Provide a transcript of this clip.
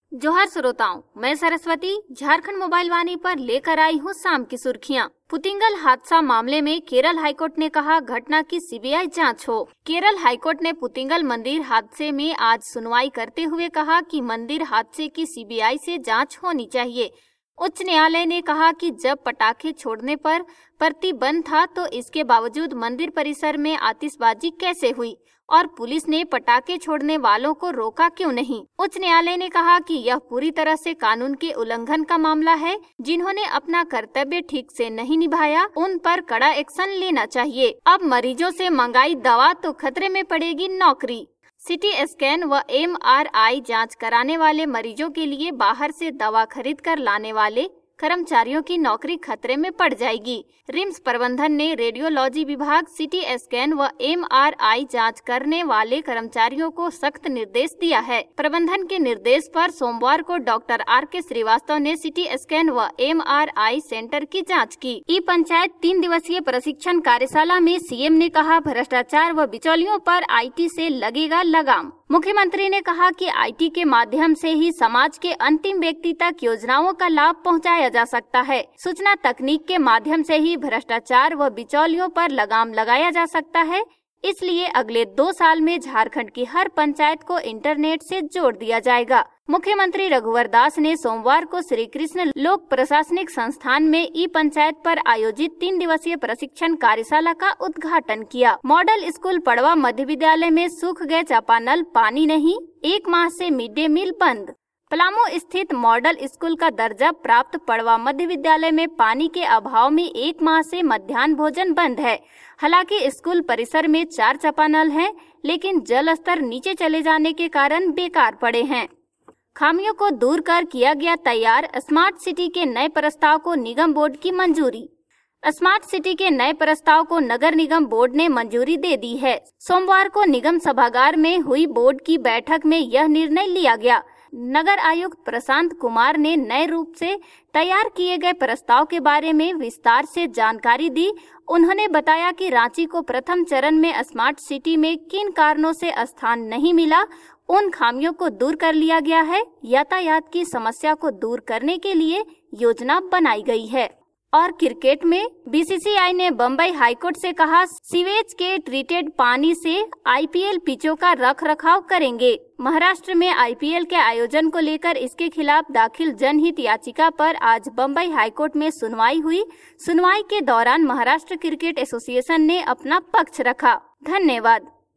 जोहार श्रोताओं, मैं सरस्वती झारखंड मोबाइल वाणी पर लेकर आई हूँ शाम की सुर्खियाँ। पुतिंगल हादसा मामले में केरल हाईकोर्ट ने कहा घटना की सीबीआई जांच हो। केरल हाईकोर्ट ने पुतिंगल मंदिर हादसे में आज सुनवाई करते हुए कहा कि मंदिर हादसे की सीबीआई से जांच होनी चाहिए। उच्च न्यायालय ने कहा कि जब पटाखे छोड़ने पर प्रतिबंध था तो इसके बावजूद मंदिर परिसर में आतिशबाजी कैसे हुई और पुलिस ने पटाखे छोड़ने वालों को रोका क्यों नहीं। उच्च न्यायालय ने कहा कि यह पूरी तरह से कानून के उल्लंघन का मामला है। जिन्होंने अपना कर्तव्य ठीक से नहीं निभाया उन पर कड़ा एक्शन लेना चाहिए। अब मरीजों से मंगाई दवा तो खतरे में पड़ेगी नौकरी। सीटी स्कैन व MRI जांच कराने वाले मरीजों के लिए बाहर से दवा खरीद कर लाने वाले कर्मचारियों की नौकरी खतरे में पड़ जाएगी। रिम्स प्रबंधन ने रेडियोलॉजी विभाग, सीटी स्कैन व MRI जांच करने वाले कर्मचारियों को सख्त निर्देश दिया है। प्रबंधन के निर्देश पर सोमवार को डॉक्टर RK श्रीवास्तव ने सीटी स्कैन व MRI सेंटर की जांच की। ई पंचायत 3 दिवसीय प्रशिक्षण कार्यशाला में सीएम ने कहा भ्रष्टाचार व बिचौलियों पर IT से लगेगा लगाम। मुख्यमंत्री ने कहा कि IT के माध्यम से ही समाज के अंतिम व्यक्ति तक योजनाओं का लाभ पहुंचाया जा सकता है। सूचना तकनीक के माध्यम से ही भ्रष्टाचार व बिचौलियों पर लगाम लगाया जा सकता है। इसलिए अगले 2 साल में झारखंड की हर पंचायत को इंटरनेट से जोड़ दिया जाएगा। मुख्यमंत्री रघुवर दास ने सोमवार को श्री कृष्ण लोक प्रशासनिक संस्थान में ई पंचायत पर आयोजित 3 दिवसीय प्रशिक्षण कार्यशाला का उद्घाटन किया। मॉडल स्कूल पड़वा मध्य विद्यालय में सूख गए चापानल, पानी नहीं, 1 माह से मिड डे मील बंद। पलामू स्थित मॉडल स्कूल का दर्जा प्राप्त पड़वा मध्य विद्यालय में पानी के अभाव में 1 माह से मध्याह्न भोजन बंद है। हालांकि स्कूल परिसर में 4 चापानल हैं, लेकिन जल स्तर नीचे चले जाने के कारण बेकार पड़े हैं। खामियों को दूर कर किया गया तैयार स्मार्ट सिटी के नए प्रस्ताव को निगम बोर्ड की मंजूरी। स्मार्ट सिटी के नए प्रस्ताव को नगर निगम बोर्ड ने मंजूरी दे दी है। सोमवार को निगम सभागार में हुई बोर्ड की बैठक में यह निर्णय लिया गया। नगर आयुक्त प्रशांत कुमार ने नए रूप से तैयार किए गए प्रस्ताव के बारे में विस्तार से जानकारी दी। उन्होंने बताया कि रांची को प्रथम चरण में स्मार्ट सिटी में किन कारणों से स्थान नहीं मिला, उन खामियों को दूर कर लिया गया है। यातायात की समस्या को दूर करने के लिए योजना बनाई गई है। और क्रिकेट में BCCI ने बम्बई हाईकोर्ट से कहा सीवेज के ट्रीटेड पानी से IPL पिचों का रखरखाव करेंगे। महाराष्ट्र में IPL के आयोजन को लेकर इसके खिलाफ दाखिल जनहित याचिका पर आज बम्बई हाईकोर्ट में सुनवाई हुई। सुनवाई के दौरान महाराष्ट्र क्रिकेट एसोसिएशन ने अपना पक्ष रखा। धन्यवाद।